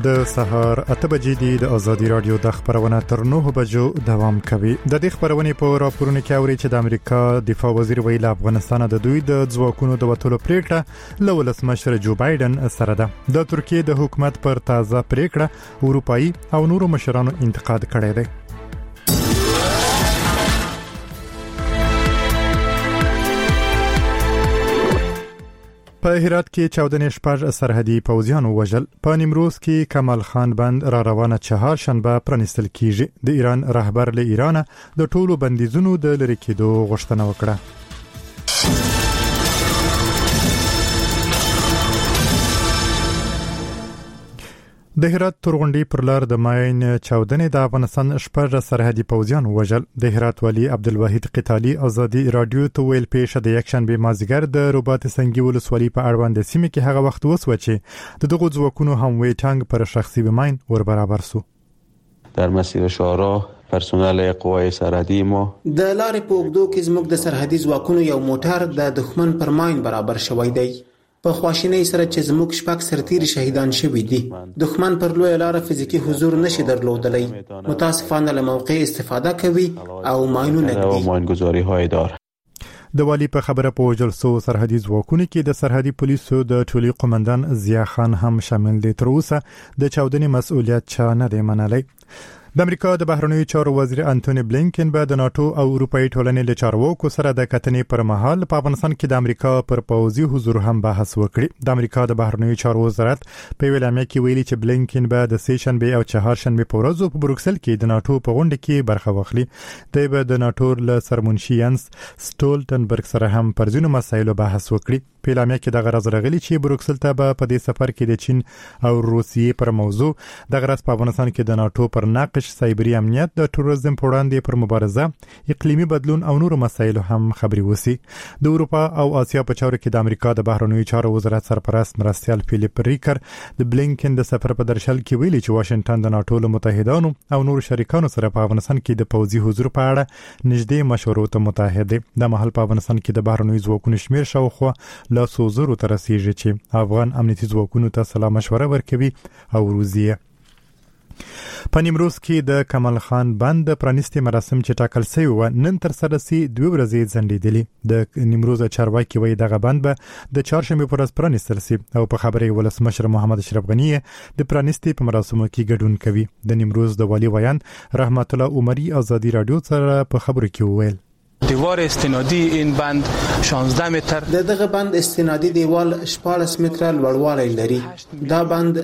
د سهار 8 بجې دی د ازادي رادیو د خبرونه تر 9 بجو دوام کوي. د دې خبرونه په راپورونو کې اوري چې د امریکا دفاع وزیر ویل افغانستان د دوی د ځواکونو د وټولو پریکړه له ولسمشر جو بایدن سره ده. د ترکیه د حکومت پر تازه پریکړه اروپאי او نورو مشرانو انتقاد کړی دی. په هرات کې 14 شپږ سرحدي پوځیانو وژل. په نیمروز کې کمال خان بند را روانه چهار شنبه پرانستل کیږي. د ایران رهبر له ایران د ټولو بندیزونو د لری کېدو غوښتنه وکړه. د هرات تورغونډي پر لار د ماین چاودنې د افغانستان شپږ سرحدي پوځیان وژل. د هرات والی عبدالواحد قتالي ازادي رادیو ته ویل پیښه د یک شنبه مازیګر د رباط سنگي ولسوالۍ په اړوند سیمه کې هغه وخت وسو چې دغه ځواکونو هم وی ټانګ پر شخصي ماین ور برابر سو. در مسیر شهراه پرسنل قوای سرحدی ما د لارې په اوږدو کې زموږ د سرحدي ځواکونو یو موټر د دښمن پر ماین برابر شوی دی. په خواشینۍ سره چې زموږ شپږ سرتیري شهیدان شوي دي. دښمن پر لوی لار فزیکی حضور نشي درلودلی. متاسفانه له موقع استفاده کوي او ماینونه کوي. ماینگذاری های داره. د والی په خبره په وجلسو سرحدي ځواکونو کې د سرحدي پولیسو د ټولي قومندان ضیا خان هم شامل دي. تر اوسه د چاودنې مسؤلیت چا نه دی منلی. د امریکا د بهرنیو چارو وزیر انټونی بلینکن به د ناتو او اروپאי ټولنې له چارواکو سره د کتنې پر مهال په افغانستان کې د امریکا پر پوځي حضور هم بحث وکړي. د امریکا د بهرنیو چارو وزارت په ویلامه کې ویلي چې بلینکن به د سه شنبه او چهارشنبه په ورځو په بروکسل کې د ناتو په غونډه کې برخه واخلي. د به د ناتو له سرمنشي ینس سټولټنبرګ سره هم پر ځینو مسایلو بحث وکړي. په اعلامیه کې د غرض راغلي چې بروکسل ته به په دې سفر کې د چین او روسیې پر موضوع د غرض په افغانستان کې د ناتو پر ناقش سایبری امنیت، د تروریزم پر وړاندې پر مبارزه، اقلیمي بدلون او نورو مسایلو هم خبري وسی. د اروپا او آسیا په چارو کې د امریکا د بهرنیو چارو وزارت سرپرست مرستیال فیلیپ ریکر د بلینکن د سفر په درشل کې ویلي چې واشنگټن د ناتو له متحدانو او نورو شریکانو سره په افغانستان کې د پوځي حضور په اړه نږدې مشورو ته متحد دي. د محل په افغانستان کې د بهرنیو ځواکونو شمیر شاوخوا لا سوزرو تر رسیږي چې افغان امنیتي ځواکونو ته سلا مشوره ورکوي او روزیه. په نیمروز کې د کمال خان بند پرانستي مراسم چې ټاکل شوی و نن تر سره سي 2 ورځې ځنډېدلې. د نیمروز چارواکي وایي دغه بند به د چهارشنبه پر ورځ پرانستل شي او په خبري ولسمشر محمد اشرف غنی د پرانستي په مراسمو کې ګډون کوي. د نیمروز د والی ویان رحمت الله عمری ازادي رادیو سره په خبرو کې وویل دیوار استنادی این بند 16 متر دغه بند استنادی دیوال 14 متر لوړوالی لري. دا بند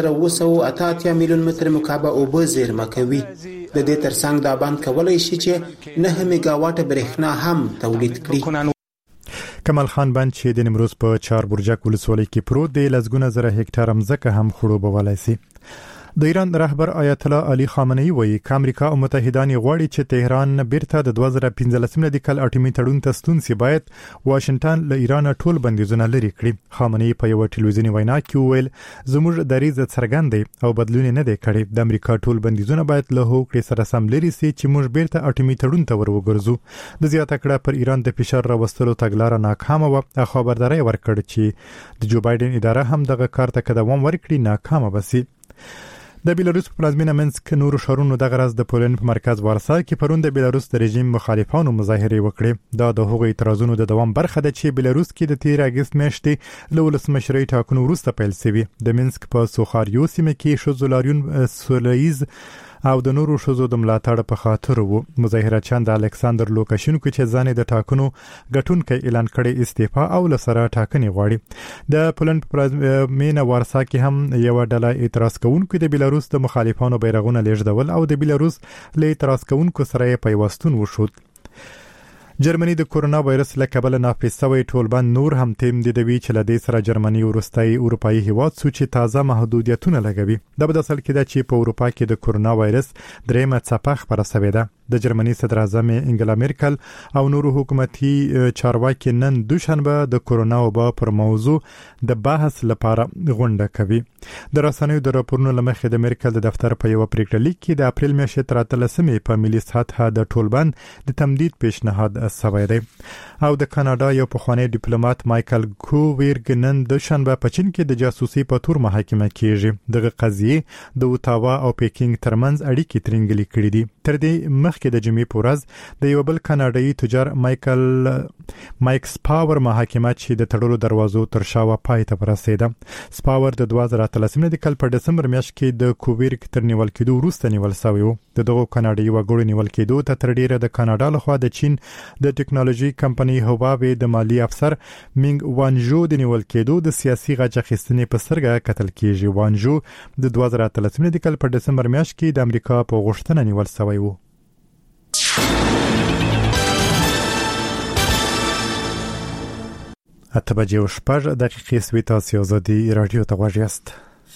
2288 میلیون متر مکعب اوبه زیرمه کوي. د دې ترڅنګ دا بند کولای شي چې 9 میگاواټ برېښنا هم تولید کړي. کمال خان بند چې د نیمروز په 4 برجک ولسوالۍ کې پروت دی لزګونه زره هکټار مځکه هم خړوبولای شي. د ایران رهبر آیت الله علي خامنه‌ای وایي چې امریکا او متحدان غواړي چې تهران بیرته د 2015 د کال اټومي تړون ته ستون سي. باید واشنگټن له ایران ټول بندیزونه لري کړي. خامنه‌ای په یو ټلویزیونی وینا کې وویل زموږ دریځ څرګند دی او بدلون نه دی کړی. د امریکا ټول بندیزونه باید له هوکړې سره سم لري سي چې موږ بیرته اټومي تړون ته ورغورځو. د زیاته کړه پر ایران د فشار راوستلو تګلارې ناکامه و. خبرداري ورکړه چې د جو بایدن اداره هم دغه کار ته دوام ورکړي ناکامه بسي. د بیلاروس په پلازمینه منسک نورو شهرونو د غرض د پولند په مرکز وارسا کې پرون د بیلاروس د رژیم مخالفانو مظاهره وکړې. دا د هغوی اعتراضونو د دوام برخه ده چې بیلاروس کې د 13 اگست میاشتې له ولسمشرۍ ټاکنو وروسته پیل شوی. د منسک په سوخاریو سیمه کې شوزولاریون سولایز او د نورو شوزو د ملاتړ په خاطر وو. مظاهرچیان د الکساندر لوکاشینکو چې ځان د ټاکنو ګټونکي اعلان کړي استعفا او لسره ټاکنې غواړي. د پولند په پلازمینه وارسا کې هم یو ډله اعتراض کوونکو د بیلاروس د مخالفانو بیرغونه لیږدول او د بیلاروس له اعتراض کوونکو سره پیوستون وشود. جرمني د کورونا وایرس له کبله نافذ شوی ټولبند نور هم تیم دیدوي چې له دې سره جرمني ورستای اروپאי هیواد سو چې تازه محدودیتونه لګوي. د بداسل کې د چې په اروپا کې د کورونا وایرس درېمه څپه خبره شوې ده. د جرمني صدر اعظم انګلا میرکل او نورو حکومتي چارواکي نن دوشنبه د کورونا وبا پر موضوع د بحث لپاره غونډه کوي. د رسنیو د راپورونو لمخې د میرکل د دفتر په یو پریکړه لیک کې د اپریل میاشتې تر 13 په ملي سطحه د ټولبند د تمدید پیشنهاد شوی دی. او د کاناډا یو پخوانی ډیپلوماټ مایکل کوویرګ نن دوشنبه په چین کې د جاسوسي په تور محاکمه کیږي. دغه قضیه د اوتاوا او پیکینګ ترمنځ اړیکې ترنګلې کړې دي. تر دې مخکې د جمعې په ورځ د یو بل کاناډایي تجار مایک سپاور محاکمه چې د تړلو دروازو تر شاوه پای ته ورسېده. سپاور د 2013 کال په ډسمبر میاشت کې د کوویرګ تر نیول کېدو وروسته نیول شوی و. دغه کاناډایي وګړو نیول کېدو ته تر ډیره د کاناډا لخوا د چین د ټیکنالوژي کمپنۍ هواوی د مالی افسر مینګ وانجو د نیول کېدو د سیاسي غچ اخیستنې په سترګه کتل کېږي. وانجو د 2013 کال په ډسمبر میاشت کې د امریکا په غوښتنه نیول شوی و. اته بجې او شپږ دقیقې سوي. تاسو آزادي رادیو ته غوږ یاست.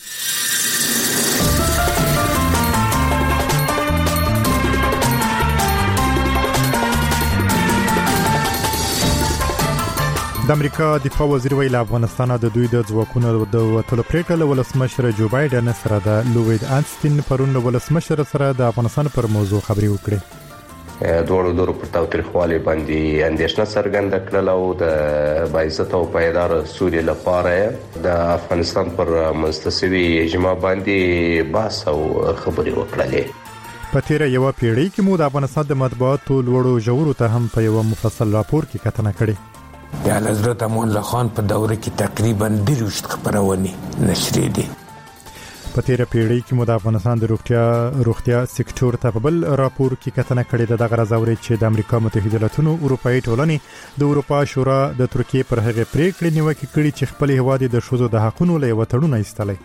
د امریکا دفاع وزیر ویل افغانستان د دوی د ځواکونو د وټلو پریکړه ولسمشر جو بایدن سره د لوید انستین پرون ولسمشر سره د افغانستان پر موضوع خبري وکړه. دوړو دورو پر تاوتریخوالي باندې اندېښنه څرګنده کړل او د باعث او پایدار سولې لپاره د افغانستان پر مستسوي اجماع باندې بحث او خبري وکړلې. په تیر یو پیړۍ کې مو د افغانستان د مطبوعاتو لوړو ژورو ته هم په یو مفصل راپور کې کتنه کړې. یا حضرت امان الله خان په دوره کې تقریبا 2 خبرونه نشري دي. په تیر پیړۍ کې مو د افغانستان د روغتیا سکتور ته په بل راپور کې کتنه کړې ده. د غرضاوري چې د امریکا متحده ایالاتونو اروپאי ټولنې د اروپا شورا د ترکیې پر هغه پریکړې نیوکه کړې چې خپل هوادي د شوزو د حقونو له وټړو نه ایستلې.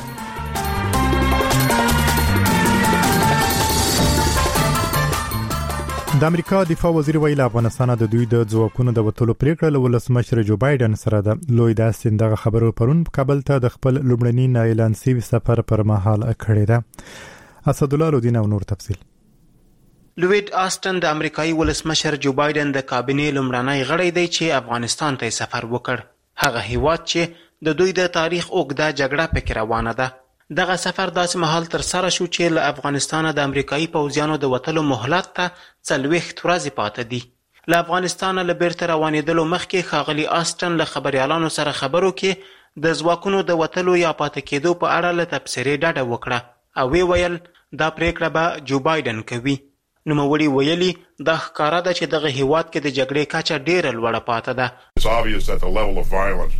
د امریکا دفاع وزیر ویل افغانستان د دوی د ځواکونو د وټلو پریکړه ولسمشر جو بایدن سره د لوید انستین دغه خبرو پرون کابل ته د خپل لومړني اعلان شوی سفر پر مهال کړی ده. اسد الله الدین او نور تفصیل. لوید انستین د امریکایي ولسمشر جو بایدن د کابینې لومړنی غړی دی چې افغانستان ته سفر وکړ. هغه هیواد چې د دوی د تاریخ اوږده جګړه پکې روانه ده. دغه سفر داسې مهال تر سره شو چې له افغانستانه د امریکایي پوځیانو د وټلو مهلت ته 40 ورځې پاتې دي. له افغانستانه له بیرته روانېدلو مخکې ښاغلي انستین له خبريالانو سره خبرو کې د ځواکونو د وټلو یا پاتې کېدو په اړه له تبصرې ډډه وکړه او وی ویل دا پریکړه به جو بایدن کوي. نوموړي ویلي دا ښکاره ده چې دغه هیواد کې د جګړې کچه ډېره لوړه پاتې ده.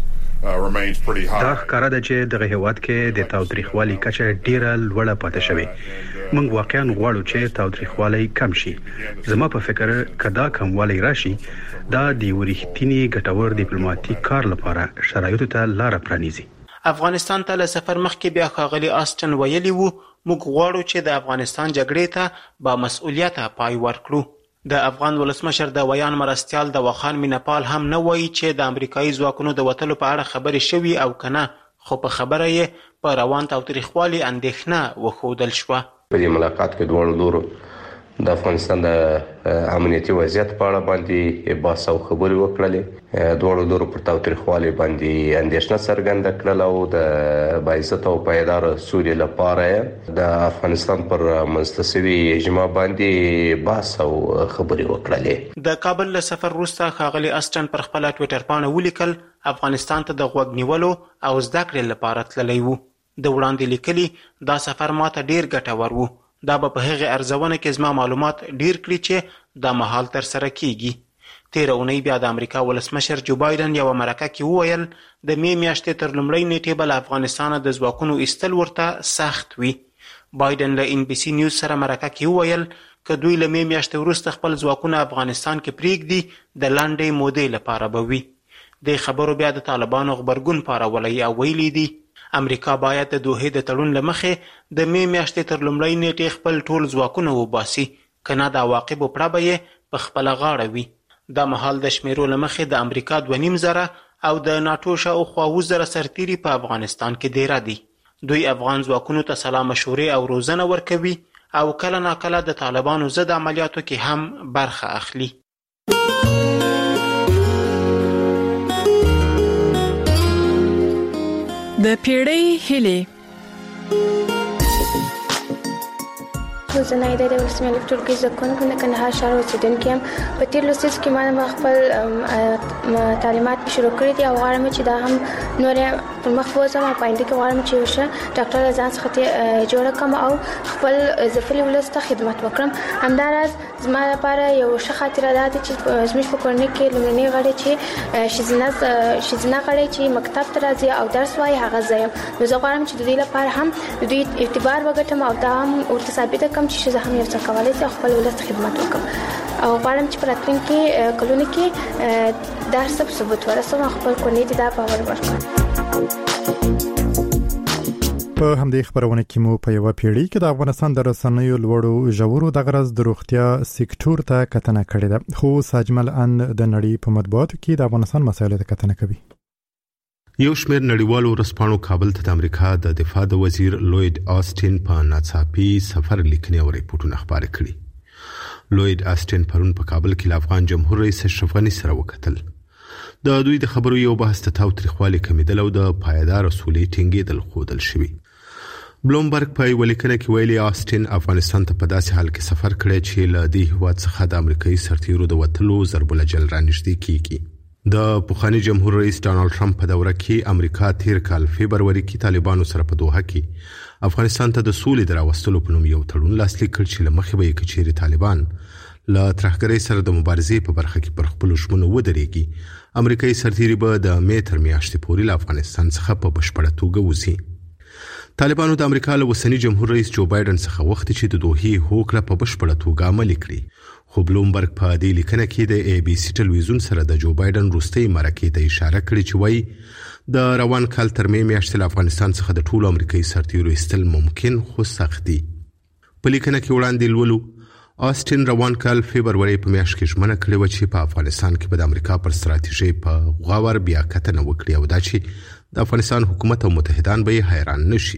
دا ښکاره ده چې دغه هیواد کې د تاوتریخوالي کچه ډیره لوړه پاتې شوې. موږ واقعا غواړو چې تاوتریخوالي کم شي. زما په فکر کدا کموالی راشي دا د ورښتینی ګټور ډیپلوماټیک کار لپاره شرایطو ته لار پرانیزي. افغانستان ته له سفر مخکې بیا ښاغلي انستین ویلي وو موږ غواړو چې د افغانستان جګړې ته با مسؤلیت پای ورکړو. د افغان ولسمشر د ویان مرستیال د وخان مینپال هم نه وایي چې د امریکایي ځواکونو د وټلو په اړه خبرې شوي او کنه، خو په خبره یې په روان تاوتریخوالي اندېښنه وښودل شوه. په دې ملاقات کې دواړو لورو د افغانستان د امنیتي وضعیت په اړه باندې بحث او خبرې وکړلې. دواړو لورو پر تاوتریخوالي باندې اندېښنه څرګنده کړل او د باعث او پایدار سولې لپاره د افغانستان پر مستسوي اجماع باندې بحث او خبرې وکړلې. د کابل له سفر وروسته ښاغلي انستین پر خپل ټویټر باندې ولیکل افغانستان ته د غوږ نیولو او زده کړې لپاره تللی وو. د وړاندې لیکلي دا سفر ماته ډیر ګټور وو. دا به په هغه ارزونه کې زما معلومات ډیر کړي چې دا مهال تر سره کیږي. تیر اونۍ بیا د امریکا ولسمشر جو بایدن یو مرکه کې وویل د می میاشتې تر لومړۍ نیټې بل افغانستان د ځواکونو ایستل ورته سخت وي. بایدن له ان بي سي نیوز سره مرکه کې وویل که دوی له می میاشتې وروسته خپل ځواکونه افغانستان کې پریږدي د لنډې مودې لپاره به وي. د خبرو بیا د طالبانو خبرګون پارولی او ویلي دي امریکا باید د دوحې د تړون له مخې د می میاشتې تر لومړۍ نیټې خپل ټول ځواکونه وباسي، کنه د عواقبو پړه به یې په خپله غاړه وي. دا مهال د شمیرو له مخې د امریکا 2.5 او د ناټو شاوخوا 7,000 سرتیري په افغانستان کې دیره دي. دوی افغان ځواکونو ته سلا مشورې او روزنه ورکوي او کله ناکله د طالبانو ضد عملیاتو کې هم برخه اخلي. د پیړۍ هیلې. زه نایده د ولسمشر ټولګي زده کوونکې د کندهار ښار اوسېدونکې یم. په تېر لوست کې ما خپل تعلیمات شروع کړي دي او غواړم چې دا هم نورې پر مخ بوځم او په آینده کې غواړم چې یو ښه ډاکټر له ځان څخه جوړه کړم او خپل اضافي ولس ته خدمت وکړم. همداراز زما لپاره یو ښه خاطره دا ده چې زموږ په کورنۍ کې لومړنۍ غړی چې ښځینه غړی چې مکتب ته راځي او درس وایي هغه زه یم. نو زه غواړم چې د دوی لپاره هم د دوی اعتبار وګټم او دا هم ورته ثابته کړم چې زه هم یو څه کولی شم خپل ولس ته خدمت وکړم او غواړم چې په راتلونکي کلونو کې دا ثبوت ورسوم او خپل کورنۍ ته دا باور ورکړم. په همدې خبرونه کې مو په یو پیړۍ کې د افغانستان د رسنیو لوړو ژورو د غرض د روغتیا سکتور ته کتنه کړې ده، خو ساجمل ان د نړۍ په مطبوعاتو کې د افغانستان مسایلو ته کتنه کوي. یو شمېر نړیوالو ورځپاڼو کابل ته د امریکا د دفاع د وزیر لوید آسټین په ناڅاپي سفر لیکنې او ریپورتونه خپاره کړي. لوید آسټین پرون په کابل کې له افغان جمهور رئیس اشرف غني سره وکتل. د دوی د خبرو یو بحث ته تاوتریخوالی کمیدل او د پایدار سولې ټینګېدل ښودل شوي. بلومبرګ په یوه لیکنه کې ویلي آسټین افغانستان ته په داسې حال کې سفر کړی چې له دې هېواد څخه د امریکایي سرتیرو د وتلو ضرب الجل رانږدې کیږي. د پخواني جمهور رئیس ډانلډ ټرمپ په دوره کې امریکا تیر کال فبرवरी کې طالبانو سره په دوحه کې افغانستان ته د سولې د راوستلو په نوم یو تړون لاسلیک کړ چې له مخې به یې کچېرې طالبان له ترهګرۍ سره د مبارزې په برخه کې پر خپلو ژمنو ودرېږي، امریکایي سرتیري به د مې تر میاشتې پورې له افغانستان څخه په بشپړه توګه وځي. طالبانو د امریکا له اوسني جمهور رئیس جو بایدن څخه وغوښتي چې د دوحې هوکړه په بشپړه توګه عملي کړي، خو بلومبرګ په دې لیکنه کې د ای بي سي ټلویزیون سره د جو بایدن وروستۍ مرکې ته اشاره کړې چې وایي د روان کال تر مې میاشتې له افغانستان څخه د ټولو امریکایي سرتیرو ایستل ممکن خو سخت دي. په لیکنه کې وړاندې لولو آسټین روان کال فبرवरी په میاشت کې ژمنه کړې وه چې په افغانستان کې به د امریکا پر ستراتیژۍ په غور بیا کتنه وکړي او دا چې د افغانستان حکومت او متحدان به یې حیران نشي.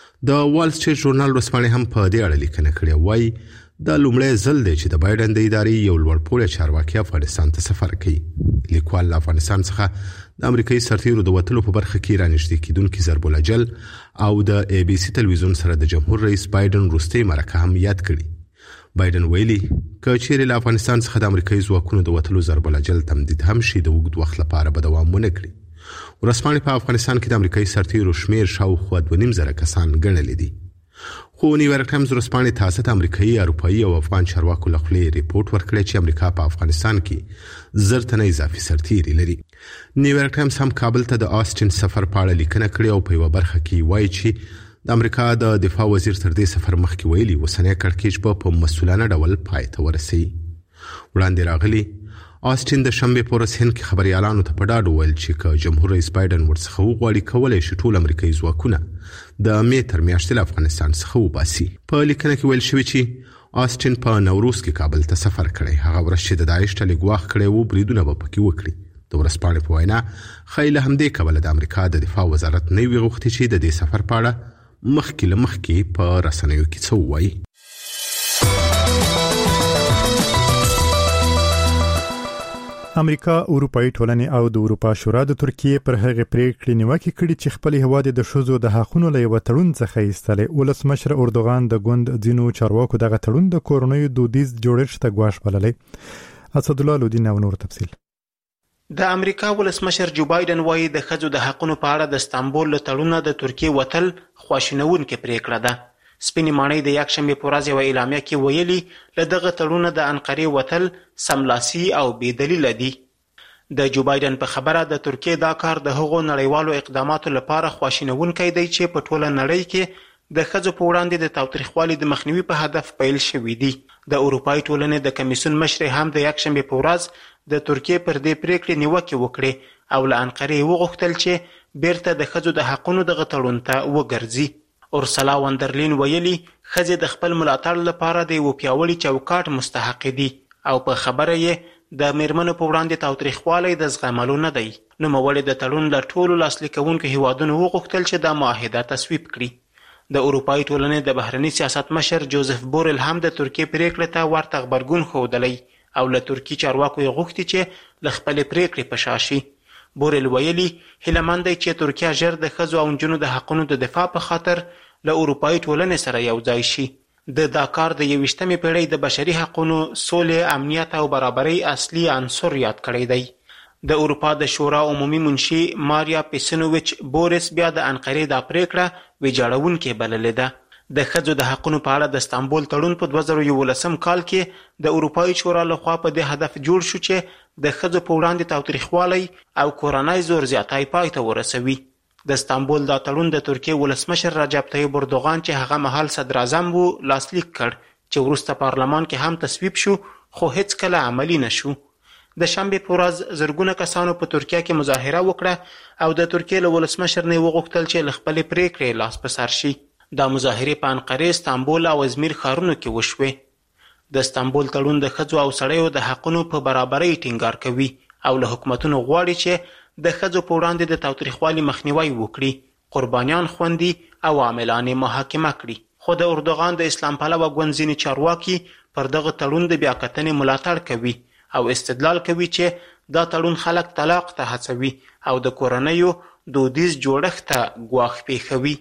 د وال سټریټ ژورنال ورځپاڼې هم په دې اړه لیکنه کړې وایي دا لومړی ځل دی چې د بایدن د ادارې یو لوړپوړی چارواکي افغانستان ته سفر کوي. لیکوال له افغانستان څخه د امریکایي سرتیرو د وتلو په برخه کې رانږدې کیدونکي ضرب الجل او د ای بي سي ټلویزیون سره د جمهور رئیس بایدن وروستۍ مرکه هم یاد کړي. بایدن ویلي که چیرې له افغانستان څخه د امریکایي ځواکونو د وتلو ضرب الجل تمدید هم شي د اوږد وخت لپاره به دوام ونه کړي. ورځپاڼې په افغانستان کې د امریکایي سرتیرو شمېر شاوخوا 2.5 کسان ګڼلي دي. خو نیویارک ټایمز ورځپاڼې تاسو ته امریکایي، اروپایي او افغان چارواکو له خولې ریپورت ورکړی چې امریکا په افغانستان کې 10 تنه اضافي سرتیري لري. نیویارک ټایمز هم کابل ته د آسټین سفر په اړه لیکنه کړې او په یوه برخه کې وایي چې د امریکا د دفاع وزیر تر دې سفر مخکې ویلي اوسنی کړکېچ به په مسؤلانه ډول پای ته ورسوي. وړاندې راغلي آسټین د شنبې په ورځ هند کې خبریالانو ته په ډاډ وویل چې که جمهور رئیس بایدن ورڅخه وغواړي کولی شي ټول امریکایي ځواکونه د مې تر میاشتې له افغانستان څخه وباسي. په لیکنه کې ویل شوي چې آسټین په نوروز کې کابل ته سفر کړی، هغه ورځ چې د داعش ډلې ګواښ کړی و بریدونه به پکې وکړي. د ورځپاڼې په وینا ښایي له همدې کبله د امریکا د دفاع وزارت نه وي غوښتي چې د دې سفر په اړه مخکې له مخکې په رسنیو کې څه ووایي. امریکا، اروپאי ټولنې او د اروپا شورا د ترکیه پر هغه پریکړې نیوکه کړې چې خپل هیواد د ښځو د حقوقو له یو تړون څخه ایستلې. ولسمشر اردوغان د ګوند ځینو چارواکو دغه تړون د کورنیو دودیز جوړښت ته ګواښ بللی. اسد الله لودین او نور تفصیل. د امریکا ولسمشر جو بایدن وایي د ښځو د حقوقو په اړه د استانبول له تړونه د ترکیه وتل خواشینونکې پریکړه ده. سپینې ماڼۍ د یکشنبې په ورځ یوه اعلامیه کې ویلي له دغه تړونه د انقرې وتل سملاسي او بې دلیله دي. د جو بایدن په خبره د ترکیه دا کار د هغو نړیوالو اقداماتو لپاره خواشینونکی دی چې په ټوله نړۍ کې د ښځو په وړاندې د تاوتریخوالي د مخنیوي په هدف پیل شوي دي. د اروپایي ټولنې د کمیسیون مشرې هم د یکشنبې په ورځ د ترکیه پر دې پریکړې نیوکې وکړې او له انقرې وغوښتل چې بیرته د ښځو د حقونو دغه تړون ته وګرځي. اورسلا وندرلین ویلي ښځې د خپل ملاتړ لپاره د یوه پیاوړي چوکاټ مستحق دي او په خبره یې د میرمنو په وړاندې تاوتریخوالی د زغملو نه دی. نوموړې د تړون له ټولو لاسلیک کوونکو هیوادونو وغوښتل چې دا معاهده تصویب کړي. د اروپایي ټولنې د بهرني سیاست مشر جوزف بورل هم د ترکیې پریکړې ته ورته غبرګون ښودلی او له ترکي چارواکو یې غوښتي چې له خپلې پریکړې په شا شي. بورل ویلي هیلهمند دی چې ترکیه ژر د ښځو او نجونو د حقونو د دفاع په خاطر له اروپایي ټولنې سره یو ځای شي. دا کار د 21مې پیړۍ د بشري حقونو، سولې، امنیت او برابرۍ اصلي عنصر یاد کړی دی. د اروپا د شورا عمومي منشي ماریا پیسنوویچ بوریس بیا د انقرې دا پریکړه ویجاړونکې بللې ده. د ښځو د حقونو په اړه د استانبول تړون په 2011 کال کې د اروپایي شورا لخوا په دې هدف جوړ شو چې د ښځو په وړاندې تاوتریخوالی او کورنۍ زور زیاتی پای ته ورسوي. د استانبول دا تړون د ترکیې ولسمشر رجب طیب اردوغان چې هغه مهال صدر اعظم و لاسلیک کړ چې وروسته پارلمان کې هم تصویب شو خو هیڅ کله عملی نشو. د شنبې په ورځ زرګونه کسانو په ترکیه کې مظاهره وکړه او د ترکیې له ولسمشر نه وغوښتل چې له خپلې پریکړې لاس په سر شي. دا مظاهرې په انقرې، استانبول او ازمیر ښارونو کې وشوې. د استانبول تړون د ښځو او سړیو د حقونو په برابرۍ ټینګار کوي او له حکومتونو غواړي چې د ښځو په وړاندې د تاوتریخوالي مخنیوی وکړي، قربانیان خوندي او عاملان یې محاکمه کړي. خو د اردوغان د اسلام پلوه ګوند ځینې چارواکي پر دغه تړون د بیاکتنې ملاتړ کوي او استدلال کوي چې دا تړون خلک طلاق ته هڅوي او د کورنیو دودیز جوړښت ته ګواښ پیښوي.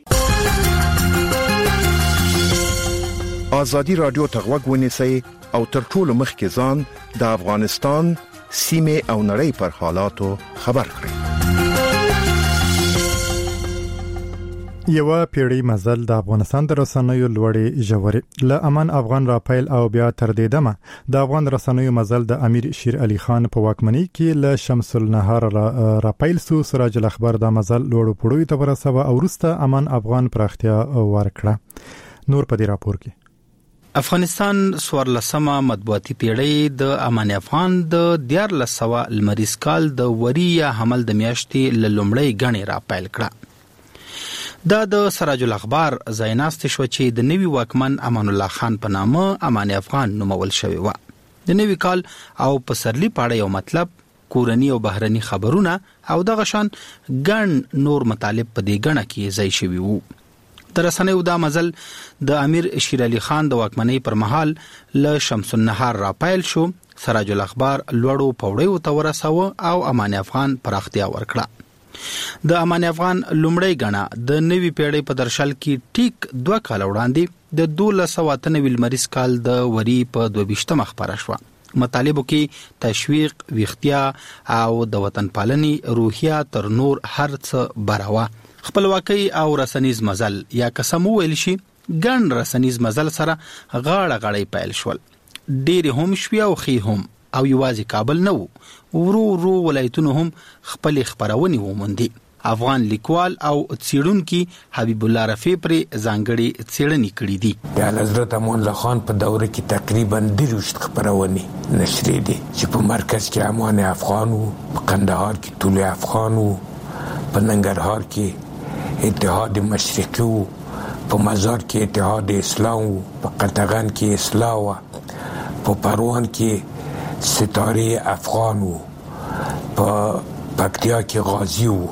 ازادي رادیو ته غوږ ونیسئ او تر ټولو مخکې ځان د افغانستان سیمې او نړۍ پر حالاتو خبر کړئ. یو پیړۍ مزل د افغانستان د رسنیو لوړې ژورې له امان افغان راپیل او بیا تر دې دمه د افغان رسنیو مزل د امیر شیر علي خان په واکمنۍ کې له شمس النهار راپیل سو سراج الاخبار د مزل لوړو پړوي ته ورسوه او وروسته امان افغان پراختیا ورکړه. نور په دې راپور کې افغانستان 14مه مطبوعاتي پیړۍ د امان افغان د 1400 لمریز کال د وری یا حمل د میاشتې له لومړۍ غنې راپیل کړه. دا د سراج الاخبار زایناست شو چې د نوي واکمن امان الله خان په نامه امان افغان نومول شوی و. د نوي کال او پسرلی پاړه یو مطلب کورنی او بهرني خبرونه او دغه شان ګڼ نور مطالب په دې غنه کې ځای شوی وو. د رسنیو دا مزل د امیر شیر علي خان د واکمنۍ پر مهال له شمس النهار راپیل شو. سراج الاخبار لوړو پوړیو ته ورساوه او امان افغان پراختیا ورکړه. د امان افغان لومړی غنا د نوي پیړۍ په درشل کې ټیک 2 کال وړاندې د 1293 لمریز کال د وری په 22 خبره شو. مطالبو کې تشویق، ویختیا او د وطن پالنې روحیه تر نور هر څه براوه. خپلواکۍ او رسنیز مزل یا قسم ویل شي ګڼ رسنیز مزل سره غاړه غړی پیل شول. ډېر هم شوي او خې هم او یوازې کابل نه وو، ورو ولایتونو هم خپل خبرونه وموندي. افغان لیکوال او څېړونکي حبیب الله رفیع پر ځانګړي څېړنې کړې دي. د حضرت امان الله خان په دوره کې تقریبا 2 خبرونه نشرې دي چې په مرکز کې امان افغان وو، په قندهار کې طلوع افغان وو، په ننګرهار کې اتحاد مشرقي وو، په مزار کې اتحاد اسلام وو، په قطغن کې اصلاح وو، په پروان کې ستاره افغان وو، په پکتیا کې غازی وو.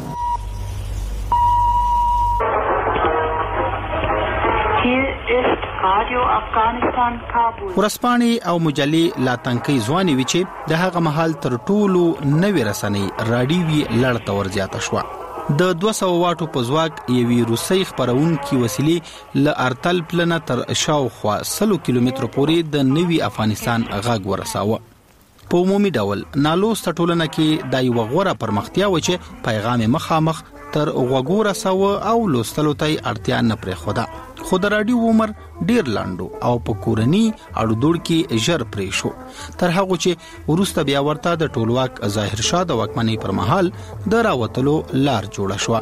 ورسپانې او مجلې لا تنکۍ ځواني وی چې د هغه محل تر ټولو نوې رسنۍ راډیوي لړ تور زیاته شو. د 200 واټو په ځواک یوې روسي خبرونکې وسیلې ل ارتل پلنه تر شاوخوا 100 کیلومتر پورې د نوي افغانستان غږ ورساوه. په عمومي ډول نالوسته ټولنه کې د یو غوړه پرمختیا و چې پیغام مخامخ تر غوګو رساوه او لوستلو ته اړتیا نه پرې خوده. خو د راډیو عمر ډیر لاندو او په کورنی اړو دوړ کې ژر پرې شو تر هغه چې وروسته بیا ورته د ټولواک ظاهر شاه د واکمنۍ پر مهال د راوتلو لار جوړه شو.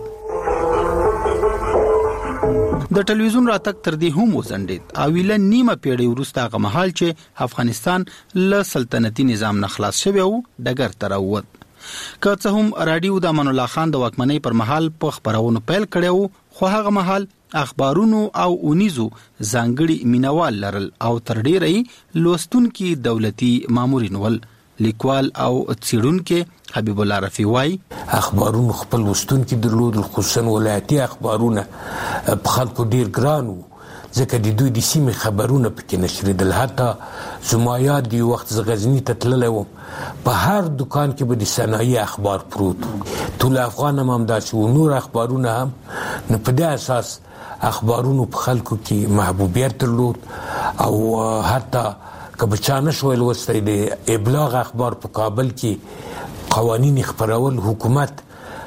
د ټلویزیون راتګ تر دې هم وزندید او ویل نیمه پیړۍ وروسته هغه مهال چې افغانستان له سلطنتي نظام نه خلاص شوی او ډګر ته راووت. که څه هم راډیو د امان الله خان د واکمنۍ پر مهال په خبرونو پیل کړو خو هغه مهال اخبارونو او اونیزو ځانګړي مینوال لرل او تر ډیرې لوستونکي دولتي مامورین ول. لیکوال او څېړونکي حبیب الله رفیع وايي اخبارونو خپل وستونکي درلودل، خصوصا ولایتي اخبارونه په خلکو ډیر ګران وو ځکه د دوی د سیمې خبرونه پکې نشریدل. حتی زما یاد دی وخت زه غزني ته تللی وم، په هر دکان کې به د صنایع اخبار پروت و. ټول افغان هم همداسې و، نور اخبارونه هم. نو په دې اساس اخبارونو په خلکو کې محبوبیت درلود او حتی که به چا نشوی لوستی د ابلاغ اخبار په کابل کې قوانین خپرول حکومت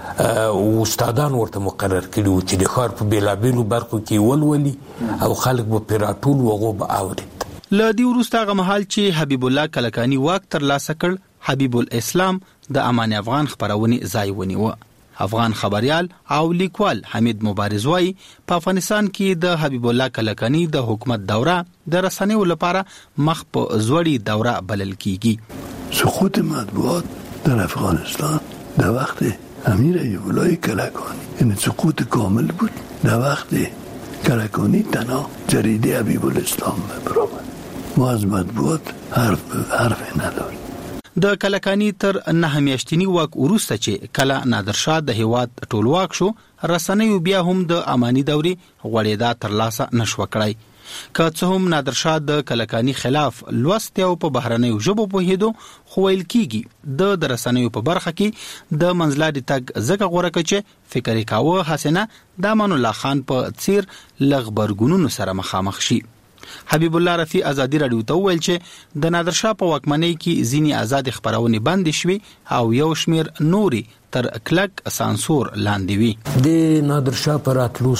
استادان ورته مقرر کړي وو چې د ښار په بېلابېلو برخو کې ولولي او خلک به پرې راټول و، هغو به اورېد. له دې وروسته هغه مهال چې حبیب الله کلکاني واک ترلاسه کړ، حبیب الاسلام د امان افغان خپرونې ځای ونیوه. افغان خبريال او لیکوال حمید مبارز وايي په افغانستان کې د حبیب الله کلکاني د حکومت دوره د رسنیو لپاره مخ په زوړی دوره بلل کیږي. سقوط مطبوعات در افغانستان در وقت امیر ایوب الله کلکانی یعنی سقوط کامل بود. در وقت کلکانی تنها جریده حبیب الاسلام برآمد. ما از مطبوعات حرف نداریم. د کلکانی تر 9 میاشتنی واک وروسته چې کله نادرشاه د هیواد ټولواک شو، رسنیو بیا هم د امانی دوري غوړېدا ترلاسه نشو کړای. که څه هم نادرشاه د کلکانی خلاف لوست او په بهرنیو ژبو پوهېدو، خو ویل کیږي د رسنیو په برخه کې د منځلاري تګ زګه غوړه کچې فکر کاوه حسنه د امان الله خان په څیر لغبرګونونو سره مخامخ شي. حبیب الله رفیع ازادي رادیو ته ویل چې د نادرشاه په واکمنۍ کې ځینې آزاد خبرونه بند شوي او یو شمیر نوري تر کلک سانسور لاندې وي. د نادرشاه پر اتلو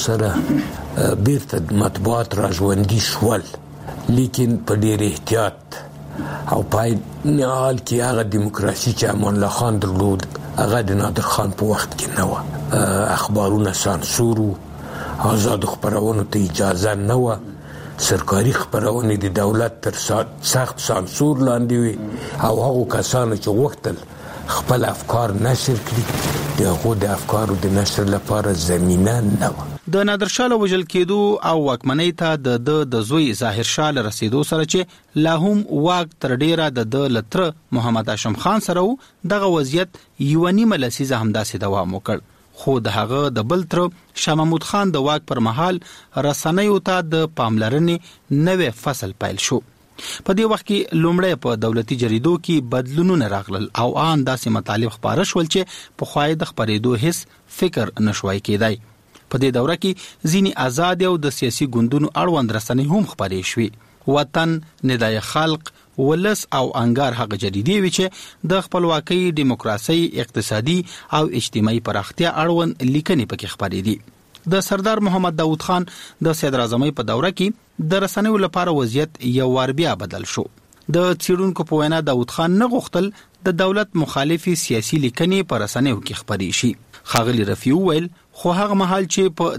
سره بیرته مطبوعات راژوندي شول، لیکن په ډیر احتیاط او پای نهال کې هغه دیموکراسي چې امان الله خان درلود هغه د نادر خان په وخت کې نه و. اخبارونه سانسور و، آزاد خبرونو ته اجازه نه و، سرکاري خبرونه د دولت تر سخت سانسور لاندې وي او هغو کسانو چې غوښتل خپل افکار نشر کړي د هغو د افکارو د نشر لپاره زمینه نه وه. د نادرشاه له وژل کېدو او واکمنۍ ته د زوی ظاهر شاه له رسېدو سره چې لا هم واک تر ډیره د لتر محمد هاشم خان سره و، دغه وضعیت یوه نیمه لسیزه همداسې دوام وکړ. خو د هغه د بل تر شاه محمود خان د واک پر مهال رسنیو ته د پاملرنې نوې فصل پیل شو. په دې وخت کې لومړی په دولتي جریدو کې بدلونونه راغلل او ان داسې مطالب خبره شول چې په خوای د خبرېدو هیڅ فکر نشوي کېدای. په دې دوره کې ځینې آزاد او د سیاسي ګوندونو اړوند رسنۍ هم خبرې شوې. وطن، ندای خلق، ولس او انګار هغه جریدې وي چې د خپلواکۍ، دیموکراسي، اقتصادي او اجتماعي پراختیا اړوند لیکنې پکې خبرې دي. د سردار محمد داود خان د صدر اعظمۍ په دوره کې د رسنیو لپاره وضعیت یو وار بیا بدل شو. د څېړونکو په وینا داود خان نه غوښتل د دولت مخالفي سیاسي لیکنې په رسنیو کې خبرې شي. ښاغلي رفیع ویل خو هغه مهال چې په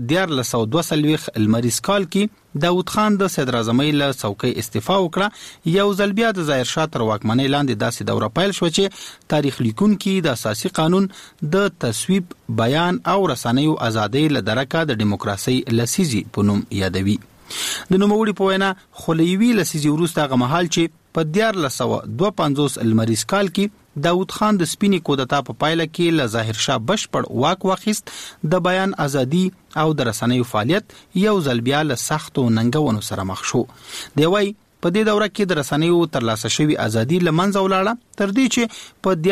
1942 لمریز کال کې داود خان د صدر اعظمۍ له څوکۍ استعفا وکړه، یو ځل بیا د ظاهر شاه تر واکمنۍ لاندې داسې دوره پیل شو چې تاریخ لیکونکي د اساسي قانون د تصویب، بیان او رسنیو ازادۍ له درکه د دیموکراسي لسیزي په نوم یادوي. د نوموړي په وینا خلیوي لسیزي وروسته هغه مهال چې په 1952 لمریز کال کې داود خان د سپینې کودتا په پایله کې له ظاهر شاه بشپړ واک واخیست، د بیان ازادي او د رسنیو فعالیت یو ځل بیا له سختو ننګونو سره مخ شو. دی وايي په دې دوره کې د رسنیو ترلاسه شوی ازادي له منځه ولاړه، تر دې چې په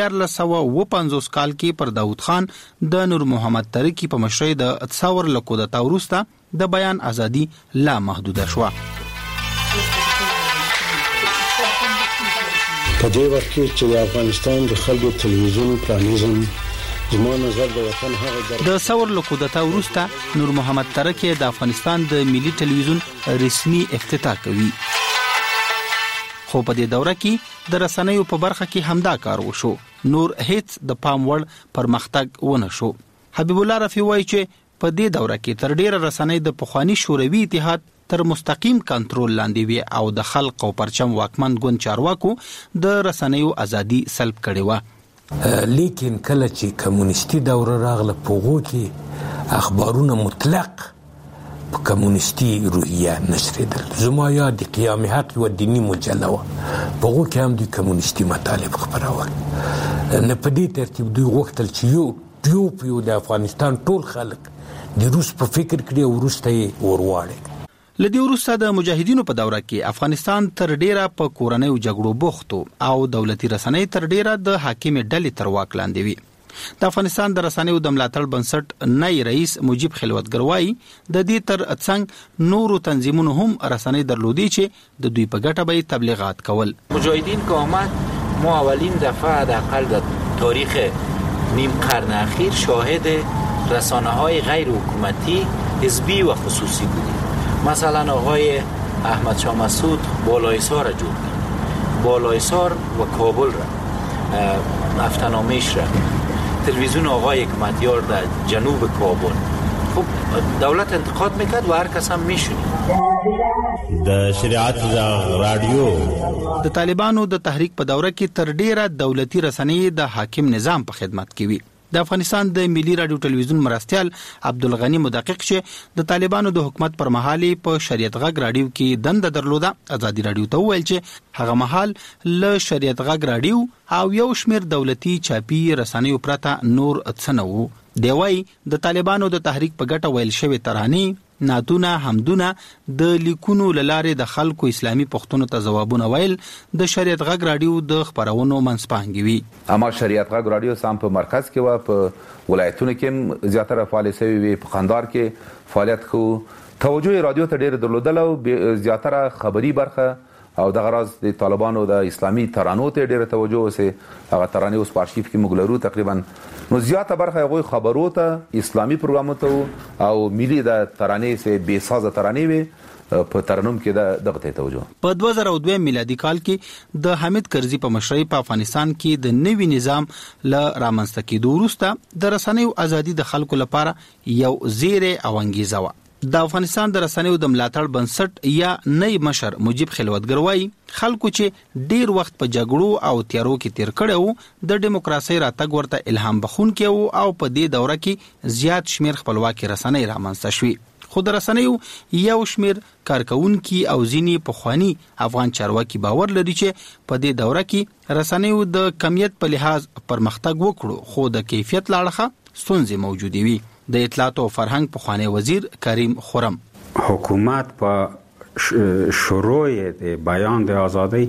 1950 کال کې پر داود خان د نور محمد ترکی په مشرۍ د تصور له کودتا وروسته د بیان ازادي لا محدوده شوه. په دې وخت کې چې د افغانستان د خلکو تلویزیون پرانیزم زموږ نظر د وطن هغه د ثور له کودتا وروسته نور محمد ترکی د افغانستان د ملي تلویزیون رسمي افتتاح کوي. خو په دې دوره کې د رسنیو په برخه کې همدا کار وشو، نور هیڅ د پام وړ پرمختګ ونه شو. حبیب الله رفیع وایي چې په دې دوره کې تر ډیره رسنۍ د پخوانی شوروي اتحاد تر مستقیم کنټرول لاندې وي او د خلق او پرچم واکمن ګوند چارواکو د رسنیو ازادي سلب کړې و. لیکن کله چې کمونیستي دوره راغله په هغو کې اخبارونه مطلق په کمونیستي روحیه نشریدل. زما یاد د قیام حق و دینی مجله و په هغو کې هم دوی کمونیستي مطالب خپرول. نه په دې ترتیب دوی غوښتل چې یو د افغانستان ټول خلک د روس په فکر کړي او وروسته یې ورواړي. لدی وروسته د مجاهدینو په دوره کې افغانستان تر ډیره په کورنیو جګړو بوختو او دولتي رسنۍ تر ډیره د حاکم ډلې تر واک لاندې وي. د افغانستان د رسنیو د ملاتړ بنسټ نای رئیس مجيب خلوتګر وایي د دې تر څنګ نورو تنظیمونو هم رسنۍ درلودي چې د دوی په ګټه به تبلیغات کول. مجاهدین که آمد ما اولین دفعه حداقل در تاریخ نیم قرن اخیر شاهد رسانه‌های غیر حکومتی حزبی و خصوصی بودیم. مثلا آقای احمد شاه مسعود بالایسار را جور کرد، بالایسار و کابل را نفتنامیش را، تلویزیون آقای حکمتیار در جنوب کابل. خب دولت انتقاد میکرد و هر کس هم میشونید. د شریعت رادیو د طالبانو د تحریک په دوره کې تر ډیره دولتي رسنۍ د حاکم نظام په خدمت کې وي. د افغانستان د ملي رادیو ټلویزیون مرستیال عبدالغنی مدقق چې د طالبانو د حکومت پر مهال په شریعت غږ رادیو کې دنده درلوده، ازادي رادیو ته ویل چې هغه مهال له شریعت غږ رادیو او یو شمیر دولتي چاپی رسنیو پرته نور څه نه وو. دی وايي د طالبانو د تحریک په ګټه ویل شوی ترانې، نعتونه، حمدونه د لیکونو لاره د خلکو اسلامي پښتنو ته ځوابونه ویل د شریعت غږ رادیو د خبرونو منځپانګې وي. اما شریعت غږ رادیو سم په مرکز کې و، په ولایتونو کې زیاتره فعالیت وی، په قندهار کې فعالیت کو. توجه رادیو ته ډېر درلودل او زیاتره خبري برخه او د غراض د طالبانو د اسلامي ترانو ته ډېر توجه وسه. هغه ترانې اوس په ارشیف کې موږ لرو تقریبا. نو زیاته برخه هغه خبرو ته اسلامي پروګرامو ته او ملي د ترانې سه بے سازه ترانې وي په ترنم کې دغه توجه. په 2002 میلادي کال کې د حامد کرزي په مشرۍ په افغانستان کې د نوي نظام ل رامنځته کېدو وروسته د رسنیو ازادي د خلکو لپاره یو زیری او انګیزه و. د افغانستان د رسنیو د ملاتړ بنسټ یا نئی مشر مجيب خلوتګر وایي خلکو چې ډیر وخت په جګړو او تیارو کې تیر کړو د دیموکراسي راتګ ورته الهام بخښونکی وو او په دې دوره کې زیات شمیر خپلواکي رسنۍ رامنځته شوې. خو د رسنیو یو شمیر کارکونکي او ځینې پخوانی افغان چارواکي باور لري چې په دې دوره کې رسنیو د کمیت په لحاظ پرمختګ وکړو، خو د کیفیت لاړخه ستونزې موجودې وي. د اطلاعات او فرهنګ پخوانی وزیر کریم خرم حکومت په شروع د بیان د ازادۍ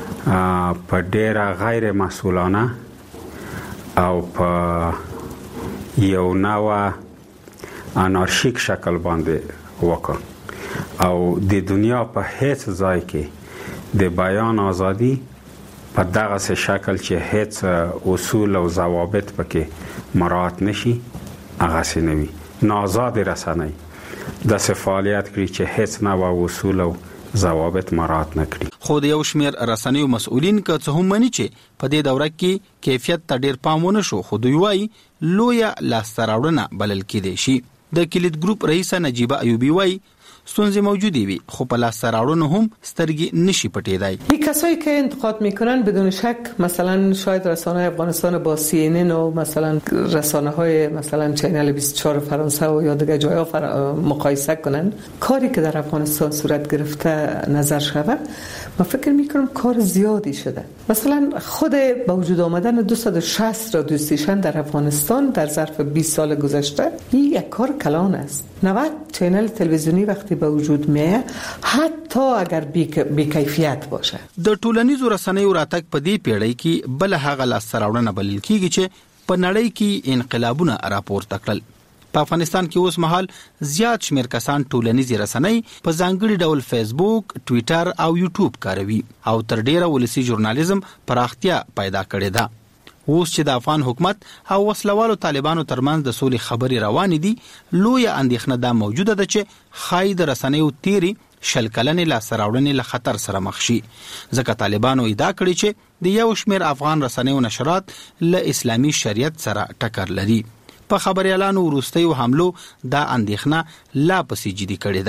په ډیره غیر مسئولانه او په یو نوع انارشیک شکل باندې وکړ او د دنیا په هیڅ ځای کې د بیان ازادي په دغه شکل چې هیڅ اصول او ضوابط پکې مراعات نشي هغه سينوي نازاد رسنۍ د فعالیت کړی چې هیڅ نه و اصول او ضوابط مراعات نکړي. خو د یو شمیر رسنیو مسؤلین که څه هم مني چې په دې دوره کې کیفیت ته ډیر پام ونه شو، خو دوی وايي لویه لاسته راوړنه بلل کېدای شي. د کلید ګروپ رئیس نجیبه ایوبی وايي ستونزې موجودی وي، خو په لاسته راوړنو هم سترګې نشي پټېدای. این کسایی که انتقاد میکنن بدون شک مثلا شاید رسانه افغانستان با CNN و مثلا رسانه های مثلا چینل 24 فرانسه و یا دیگه جاها مقایسه کنن. کاری که در افغانستان صورت گرفته نظر شود، من فکر میکنم کار زیادی شده. مثلا خود با وجود آمدن 260 رادیو استیشن در افغانستان در ظرف 20 سال گذشته این یک کار کلان است. 90 چینل تلویزیونی وقتی به وجود میه حتی اگر بیکیفیت باشه. د ټولنیزو رسنیو راتګ په دې پیړۍ کې بل هغه لاسته راوړنه بلل کیږي چې په نړۍ کې انقلابونه راپورته کړل. په افغانستان کې اوس مهال زیات شمیر کسان ټولنیزې رسنۍ په ځانګړي ډول فیسبوک، ټوئیټر او یوټیوب کاروي او تر ډیره ولسی ژورنالیزم پراختیا پیدا کړې ده. اوس چې د افغان حکومت او وسلوالو طالبانو ترمنځ د سولې خبرې روانې دي، لویه اندېښنه دا موجوده ده چې ښایي د رسنیو تیری شل کلنې لاسته راوړنې له خطر سره مخ شي، ځکه طالبانو ادعا کړې چې د یو شمیر افغان رسنیو نشرات له اسلامي شریعت سره ټکر لري. په خبريالانو وروستیو حملو دا اندېښنه لا پسې جدي کړې ده.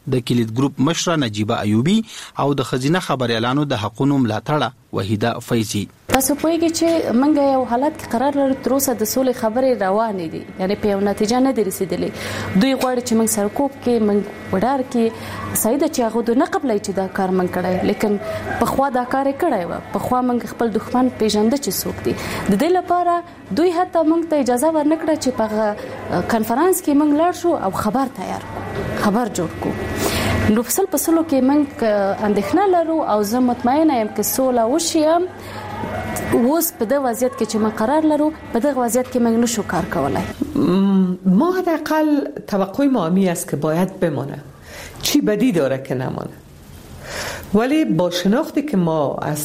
د کلید ګروپ مشره نجيبه ایوبی او د خزینه خبريالانو د حقوقو ملاتړه وحیده فیضی. تاسو پوهیږئ چې موږ یو حالت کې قرار لرو تر اوسه د سولې خبرې روانې دي، یعنی په یو نتیجه نه دی رسیدلې. دوی غواړي چې موږ سرکوب کې موږ وډار کې سیده چې هغه نه قبلای چې دا کار موږ کړی، لیکن په خوا دا کار کړی و، په خوا موږ خپل دښمن پیژنده چې څوک دي. د دې لپاره دوی حتی موږ ته اجازه ورنکړه چې په کانفرنس کې موږ لاړ شو او خبر تیار کو، خبر جوړ کو. نو فصل پسلو کې موږ اندېښنه لرو او زه مطمئنه یم چې سوله وشي. اوس په دغه وضعیت کې چې ما قرار لرو، په دغه وضعیت کې موږ نشو کار کولای. ما حداقل توقع ما همی است که باید بمانه. چی بدی داره که نمانه؟ ولی با شناختی که ما از